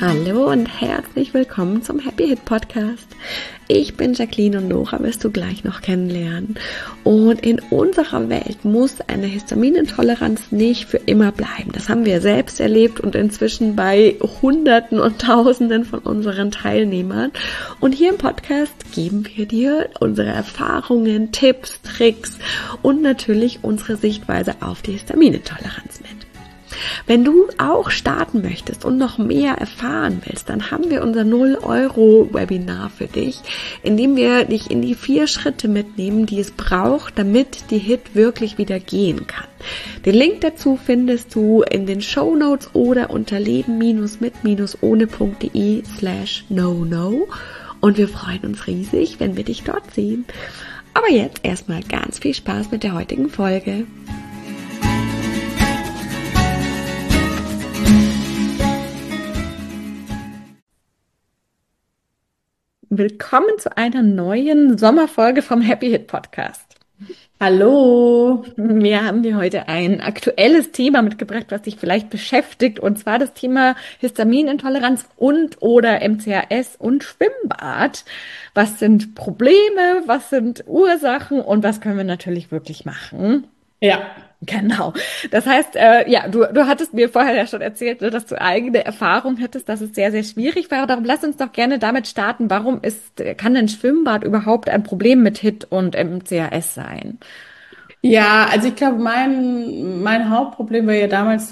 Hallo und herzlich willkommen zum Happy Hit Podcast. Ich bin Jacqueline und Nora wirst du gleich noch kennenlernen. Und in unserer Welt muss eine Histaminintoleranz nicht für immer bleiben. Das haben wir selbst erlebt und inzwischen bei Hunderten und Tausenden von unseren Teilnehmern. Und hier im Podcast geben wir dir unsere Erfahrungen, Tipps, Tricks und natürlich unsere Sichtweise auf die Histaminintoleranz mit. Wenn du auch starten möchtest und noch mehr erfahren willst, dann haben wir unser 0-Euro-Webinar für dich, in dem wir dich in die 4 Schritte mitnehmen, die es braucht, damit die Hit wirklich wieder gehen kann. Den Link dazu findest du in den Shownotes oder unter leben-mit-ohne.de/no-no und wir freuen uns riesig, wenn wir dich dort sehen. Aber jetzt erstmal ganz viel Spaß mit der heutigen Folge. Willkommen zu einer neuen Sommerfolge vom Happy Hit Podcast. Hallo. Wir haben dir heute ein aktuelles Thema mitgebracht, was dich vielleicht beschäftigt, und zwar das Thema Histaminintoleranz und oder MCAS und Schwimmbad. Was sind Probleme, was sind Ursachen und was können wir natürlich wirklich machen? Ja, Genau. Das heißt, du hattest mir vorher ja schon erzählt, ne, dass du eigene Erfahrung hattest, dass es sehr, sehr schwierig war. Darum lass uns doch gerne damit starten. Kann ein Schwimmbad überhaupt ein Problem mit HIT und MCAS sein? ja, also ich glaube, mein Hauptproblem war ja damals,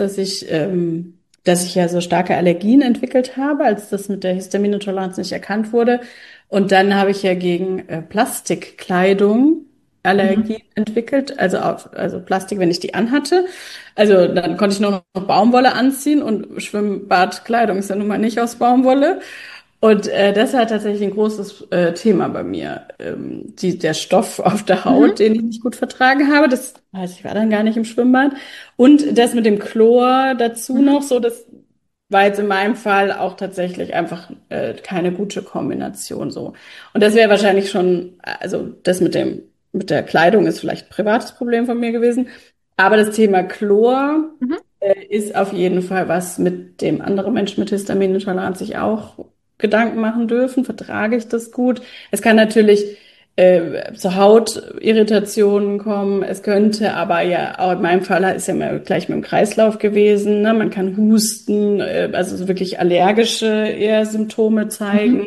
dass ich ja so starke Allergien entwickelt habe, als das mit der Histaminintoleranz nicht erkannt wurde. Und dann habe ich ja gegen Plastikkleidung Mhm. Allergien entwickelt, also Plastik, wenn ich die anhatte. Also dann konnte ich nur noch Baumwolle anziehen und Schwimmbadkleidung ist ja nun mal nicht aus Baumwolle. Und das war tatsächlich ein großes Thema bei mir. Der Stoff auf der Haut, Mhm. den ich nicht gut vertragen habe, das heißt, ich war dann gar nicht im Schwimmbad. Und das mit dem Chlor dazu Mhm. noch, so das war jetzt in meinem Fall auch tatsächlich einfach keine gute Kombination so. Und das wäre wahrscheinlich schon, also das mit der Kleidung ist vielleicht ein privates Problem von mir gewesen. Aber das Thema Chlor Mhm. ist auf jeden Fall was, mit dem andere Menschen mit Histaminintoleranz sich auch Gedanken machen dürfen. Vertrage ich das gut? Es kann natürlich zu Hautirritationen kommen. Es könnte aber ja, auch in meinem Fall ist ja mal gleich mit dem Kreislauf gewesen. Ne? Man kann husten, also so wirklich allergische eher Symptome Mhm. zeigen,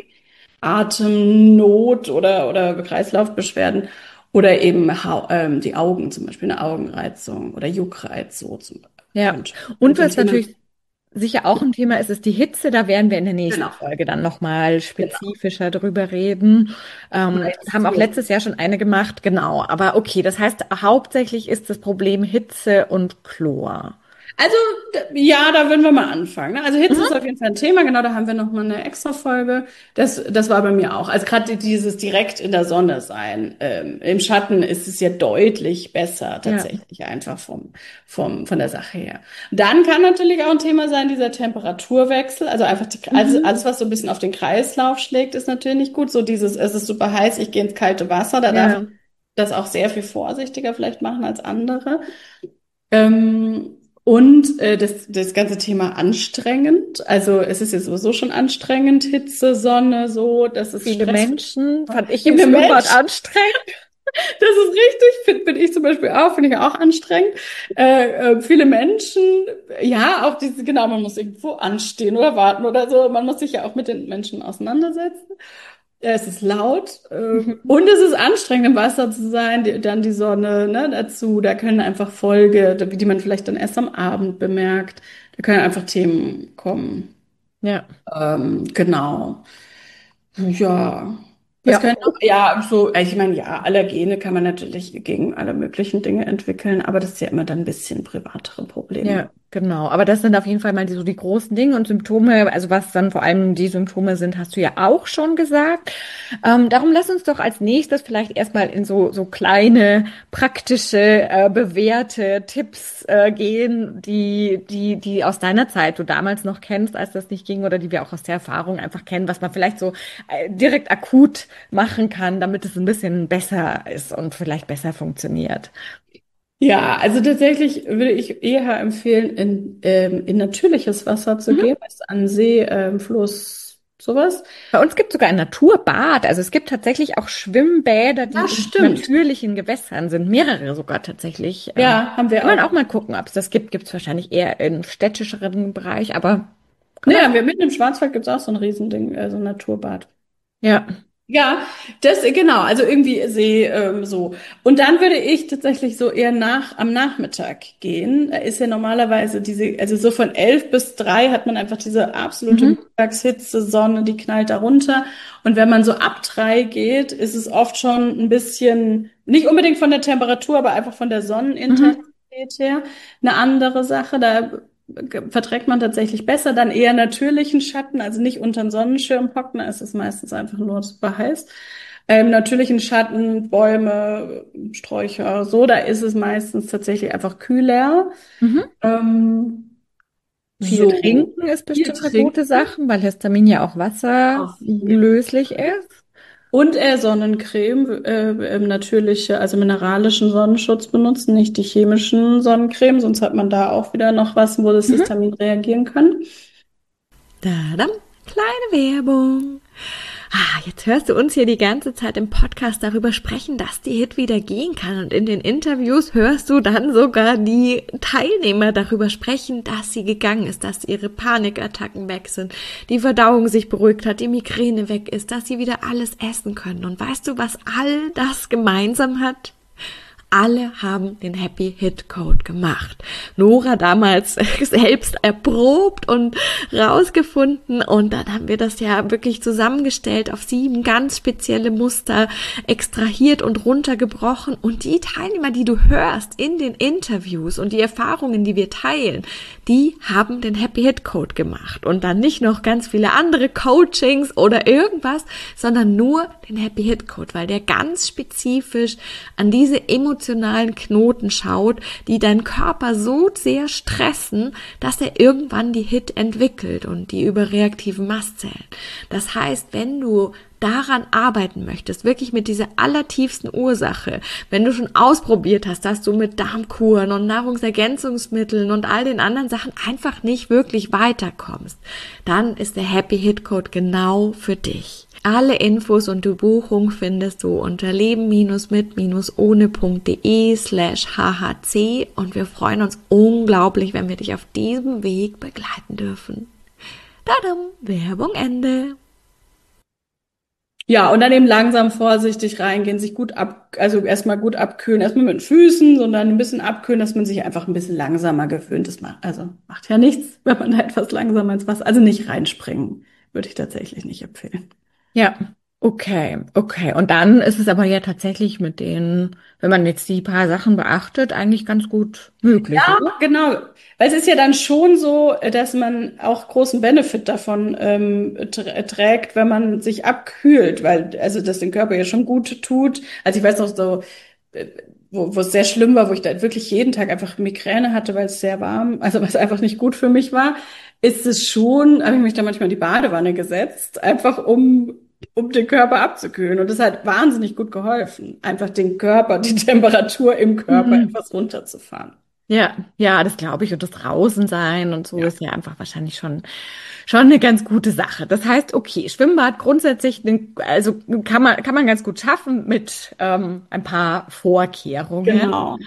Atemnot oder Kreislaufbeschwerden. Oder eben die Augen, zum Beispiel eine Augenreizung oder Juckreiz, so Ja, könnte, und könnte ein was Thema. natürlich sicher auch ein Thema ist, ist die Hitze. Da werden wir in der nächsten Genau, Folge dann nochmal genau. spezifischer drüber reden. Meist Haben auch so. letztes Jahr schon eine gemacht, genau. Aber okay, das heißt, hauptsächlich ist das Problem Hitze und Chlor. Also, ja, da würden wir mal anfangen. Ne? Also Hitze ist Mhm. auf jeden Fall ein Thema. Genau, da haben wir noch mal eine extra Folge. Das war bei mir auch. Also gerade dieses direkt in der Sonne sein. Im Schatten ist es ja deutlich besser Ja. tatsächlich einfach von der Sache her. Dann kann natürlich auch ein Thema sein, dieser Temperaturwechsel. Also einfach Mhm. alles, was so ein bisschen auf den Kreislauf schlägt, ist natürlich nicht gut. So dieses, es ist super heiß, ich gehe ins kalte Wasser. Da darf ich Ja. das auch sehr viel vorsichtiger vielleicht machen als andere. Und das ganze Thema anstrengend. Also es ist jetzt sowieso schon anstrengend, Hitze, Sonne, so, das ist Viele Stress. Menschen fand ich im Viele Schwimmbad Menschen, anstrengend. das ist richtig, bin ich zum Beispiel auch, finde ich auch anstrengend. Viele Menschen, ja, auch diese, genau, man muss irgendwo anstehen oder warten oder so. Man muss sich ja auch mit den Menschen auseinandersetzen. Es ist laut und es ist anstrengend, im Wasser zu sein, dann die Sonne, ne, dazu. Da können einfach die man vielleicht dann erst am Abend bemerkt. Da können einfach Themen kommen. Ja. Genau. Ja. Was Ja. können noch? Ja, so, ich meine, ja, Allergene kann man natürlich gegen alle möglichen Dinge entwickeln, aber das ist ja immer dann ein bisschen privatere Probleme. Ja, genau. Aber das sind auf jeden Fall mal so die großen Dinge und Symptome. Also was dann vor allem die Symptome sind, hast du ja auch schon gesagt. Darum lass uns doch als nächstes vielleicht erstmal in so kleine, praktische, bewährte Tipps gehen, die aus deiner Zeit du damals noch kennst, als das nicht ging, oder die wir auch aus der Erfahrung einfach kennen, was man vielleicht so direkt akut machen kann, damit es ein bisschen besser ist und vielleicht besser funktioniert. Ja, also tatsächlich würde ich eher empfehlen, in natürliches Wasser zu Mhm. gehen, als an See, Fluss, sowas. Bei uns gibt es sogar ein Naturbad. Also es gibt tatsächlich auch Schwimmbäder, Ja, die in stimmt. natürlichen Gewässern sind. Mehrere sogar tatsächlich. Ja, haben Kann wir man auch. auch mal gucken, ob es das gibt. Gibt es wahrscheinlich eher im städtischeren Bereich, aber kann man. Naja, wir mitten im Schwarzwald gibt's auch so ein Riesending, so ein Naturbad. Ja. Ja, das genau, also irgendwie See so. Und dann würde ich tatsächlich so eher am Nachmittag gehen. Da ist ja normalerweise also so von 11 bis 3 hat man einfach diese absolute Mhm. Mittagshitze, Sonne, die knallt da runter. Und wenn man so ab 3 geht, ist es oft schon ein bisschen, nicht unbedingt von der Temperatur, aber einfach von der Mhm. Sonnenintensität her, eine andere Sache. Da verträgt man tatsächlich besser, dann eher natürlichen Schatten, also nicht unter den Sonnenschirm hocken, da ist es meistens einfach nur super heiß. Natürlichen Schatten, Bäume, Sträucher, so, da ist es meistens tatsächlich einfach kühler. Mhm. Ähm, Viel so, trinken ist viel bestimmt eine gute trinken, Sache, weil Histamin ja auch auf jeden wasserlöslich Fall. ist. Und Sonnencreme, natürliche, also mineralischen Sonnenschutz benutzen, nicht die chemischen Sonnencreme, sonst hat man da auch wieder noch was, wo das Mhm. Histamin reagieren kann. Tadam, kleine Werbung. Jetzt hörst du uns hier die ganze Zeit im Podcast darüber sprechen, dass die Hit wieder gehen kann. Und in den Interviews hörst du dann sogar die Teilnehmer darüber sprechen, dass sie gegangen ist, dass ihre Panikattacken weg sind, die Verdauung sich beruhigt hat, die Migräne weg ist, dass sie wieder alles essen können. Und weißt du, was all das gemeinsam hat? Alle haben den Happy Hit Code gemacht. Nora damals selbst erprobt und rausgefunden und dann haben wir das ja wirklich zusammengestellt auf 7 ganz spezielle Muster extrahiert und runtergebrochen und die Teilnehmer, die du hörst in den Interviews und die Erfahrungen, die wir teilen, die haben den Happy Hit Code gemacht und dann nicht noch ganz viele andere Coachings oder irgendwas, sondern nur den Happy Hit Code, weil der ganz spezifisch an diese emotionalen Knoten schaut, die deinen Körper so sehr stressen, dass er irgendwann die Hit entwickelt und die überreaktiven Mastzellen. Das heißt, wenn du daran arbeiten möchtest, wirklich mit dieser allertiefsten Ursache, wenn du schon ausprobiert hast, dass du mit Darmkuren und Nahrungsergänzungsmitteln und all den anderen Sachen einfach nicht wirklich weiterkommst, dann ist der Happy Hit Code genau für dich. Alle Infos und die Buchung findest du unter leben-mit-ohne.de/hhc und wir freuen uns unglaublich, wenn wir dich auf diesem Weg begleiten dürfen. Tadam, Werbung Ende. Ja, und dann eben langsam vorsichtig reingehen, sich also erstmal gut abkühlen, erstmal mit den Füßen, sondern ein bisschen abkühlen, dass man sich einfach ein bisschen langsamer gewöhnt. Macht ja nichts, wenn man da etwas langsamer ins Wasser, also nicht reinspringen, würde ich tatsächlich nicht empfehlen. Ja, okay, okay. Und dann ist es aber ja tatsächlich mit den, wenn man jetzt die paar Sachen beachtet, eigentlich ganz gut möglich, Ja, oder? genau. Weil es ist ja dann schon so, dass man auch großen Benefit davon trägt, wenn man sich abkühlt, weil also das dem Körper ja schon gut tut. Also ich weiß noch so, äh, wo es sehr schlimm war, wo ich da wirklich jeden Tag einfach Migräne hatte, weil es sehr warm, also was einfach nicht gut für mich war, ist es schon, habe ich mich da manchmal in die Badewanne gesetzt, einfach um den Körper abzukühlen. Und das hat wahnsinnig gut geholfen, einfach den Körper, die Temperatur im Körper Mhm. etwas runterzufahren. Ja, ja, das glaube ich. Und das draußen sein und so Ja. ist ja einfach wahrscheinlich schon eine ganz gute Sache. Das heißt, okay, Schwimmbad grundsätzlich, also kann man ganz gut schaffen mit ein paar Vorkehrungen. Genau.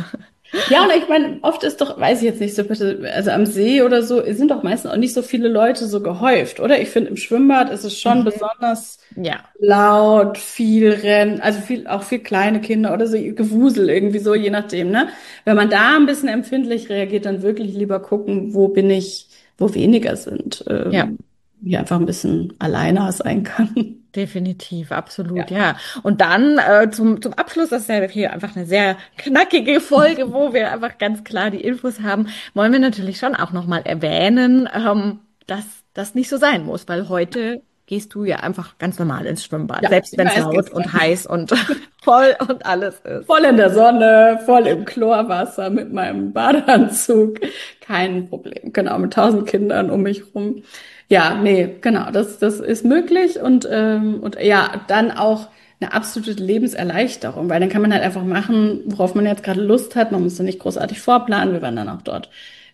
Ja, und ich meine, oft ist doch, weiß ich jetzt nicht so bitte, also am See oder so sind doch meistens auch nicht so viele Leute so gehäuft, oder? Ich finde, im Schwimmbad ist es schon Mhm. besonders Ja. laut, viel Rennen, also auch viel kleine Kinder oder so Gewusel irgendwie so, je nachdem, ne? Wenn man da ein bisschen empfindlich reagiert, dann wirklich lieber gucken, wo bin ich, wo weniger sind, Ja. hier einfach ein bisschen alleiner sein kann. Definitiv, absolut, Ja. ja. Und dann zum Abschluss, das ist ja hier einfach eine sehr knackige Folge, wo wir einfach ganz klar die Infos haben, wollen wir natürlich schon auch nochmal erwähnen, dass das nicht so sein muss, weil heute gehst du ja einfach ganz normal ins Schwimmbad, Ja, selbst wie wenn war es es laut und gestern? heiß und voll und alles ist. Voll in der Sonne, voll im Chlorwasser mit meinem Badeanzug. Kein Problem. Genau, mit 1000 Kindern um mich rum. Ja, nee, genau, das ist möglich und ja, dann auch eine absolute Lebenserleichterung, weil dann kann man halt einfach machen, worauf man jetzt gerade Lust hat. Man muss dann nicht großartig vorplanen. Wir werden dann auch dort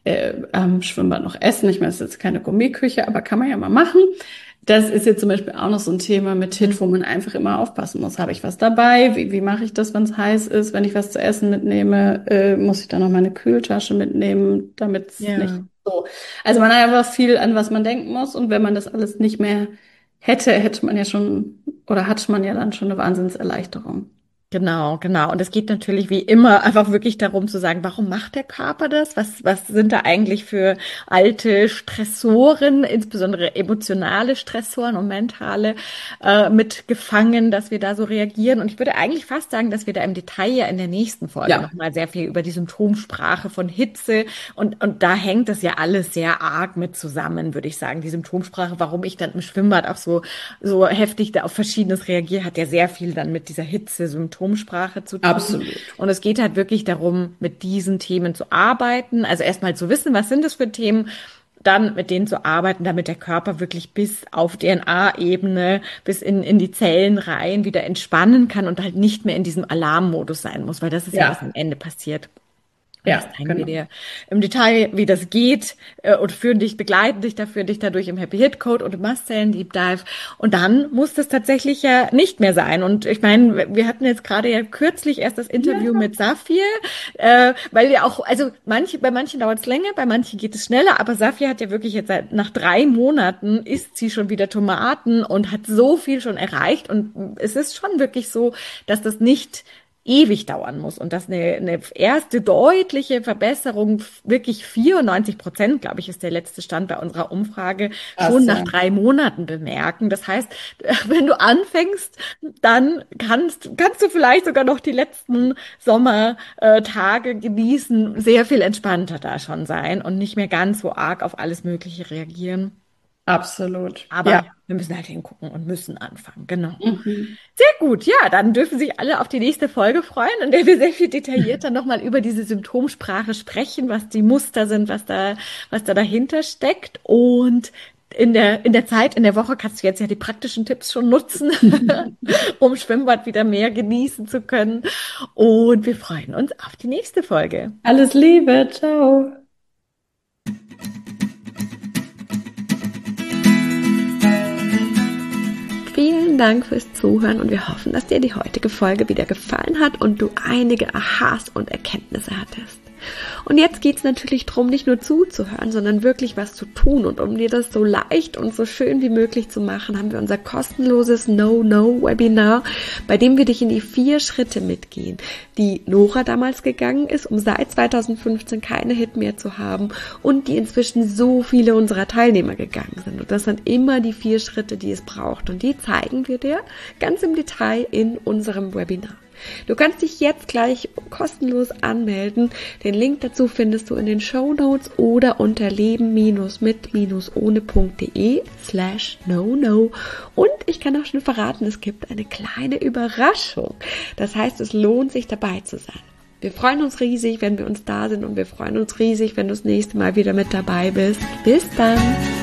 am Schwimmbad noch essen. Ich meine, es ist jetzt keine Gourmetküche, aber kann man ja mal machen. Das ist jetzt zum Beispiel auch noch so ein Thema mit HIIT, wo man einfach immer aufpassen muss. Habe ich was dabei? Wie mache ich das, wenn es heiß ist? Wenn ich was zu essen mitnehme, muss ich dann noch meine Kühltasche mitnehmen, damit es nicht so. Also man hat einfach viel, an was man denken muss. Und wenn man das alles nicht mehr hätte man ja schon, oder hat man ja dann schon eine Wahnsinnserleichterung. Genau, genau. Und es geht natürlich wie immer einfach wirklich darum zu sagen, warum macht der Körper das? Was sind da eigentlich für alte Stressoren, insbesondere emotionale Stressoren und mentale, mitgefangen, dass wir da so reagieren? Und ich würde eigentlich fast sagen, dass wir da im Detail ja in der nächsten Folge nochmal sehr viel über die Symptomsprache von Hitze und da hängt das ja alles sehr arg mit zusammen, würde ich sagen. Die Symptomsprache, warum ich dann im Schwimmbad auch so heftig da auf Verschiedenes reagiere, hat ja sehr viel dann mit dieser Hitze-Symptomsprache zu tun. Absolut. Und es geht halt wirklich darum, mit diesen Themen zu arbeiten. Also erstmal zu wissen, was sind das für Themen, dann mit denen zu arbeiten, damit der Körper wirklich bis auf DNA-Ebene, bis in die Zellen rein wieder entspannen kann und halt nicht mehr in diesem Alarmmodus sein muss, weil das ist ja was am Ende passiert. Ja, das zeigen wir dir im Detail, wie das geht und begleiten dich dadurch im Happy Hit Code und im Muscle Deep Dive. Und dann muss das tatsächlich ja nicht mehr sein. Und ich meine, wir hatten jetzt gerade ja kürzlich erst das Interview mit Safir, weil wir auch, also bei manchen dauert es länger, bei manchen geht es schneller, aber Safir hat ja wirklich jetzt nach 3 Monaten isst sie schon wieder Tomaten und hat so viel schon erreicht. Und es ist schon wirklich so, dass das nicht ewig dauern muss und dass eine erste deutliche Verbesserung, wirklich 94%, glaube ich, ist der letzte Stand bei unserer Umfrage, schon nach 3 Monaten bemerken. Das heißt, wenn du anfängst, dann kannst du vielleicht sogar noch die letzten Sommertage genießen, sehr viel entspannter da schon sein und nicht mehr ganz so arg auf alles Mögliche reagieren. Absolut. Aber wir müssen halt hingucken und müssen anfangen. Genau. Sehr gut. Ja, dann dürfen sich alle auf die nächste Folge freuen, in der wir sehr viel detaillierter nochmal über diese Symptomsprache sprechen, was die Muster sind, was da dahinter steckt. Und in der Woche kannst du jetzt ja die praktischen Tipps schon nutzen, um Schwimmbad wieder mehr genießen zu können. Und wir freuen uns auf die nächste Folge. Alles Liebe. Ciao. Vielen Dank fürs Zuhören und wir hoffen, dass dir die heutige Folge wieder gefallen hat und du einige Aha's und Erkenntnisse hattest. Und jetzt geht's natürlich darum, nicht nur zuzuhören, sondern wirklich was zu tun. Und um dir das so leicht und so schön wie möglich zu machen, haben wir unser kostenloses No-No-Webinar, bei dem wir dich in die 4 Schritte mitgehen, die Nora damals gegangen ist, um seit 2015 keine Hit mehr zu haben und die inzwischen so viele unserer Teilnehmer gegangen sind. Und das sind immer die 4 Schritte, die es braucht. Und die zeigen wir dir ganz im Detail in unserem Webinar. Du kannst dich jetzt gleich kostenlos anmelden. Den Link dazu findest du in den Shownotes oder unter leben-mit-ohne.de/no-no. Und ich kann auch schon verraten, es gibt eine kleine Überraschung. Das heißt, es lohnt sich dabei zu sein. Wir freuen uns riesig, wenn wir uns da sind und wir freuen uns riesig, wenn du das nächste Mal wieder mit dabei bist. Bis dann!